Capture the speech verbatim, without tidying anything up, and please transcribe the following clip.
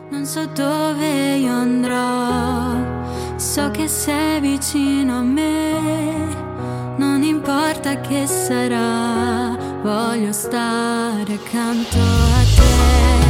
Non so dove io andrò, so che sei vicino a me, non importa che sarà, voglio stare accanto a te.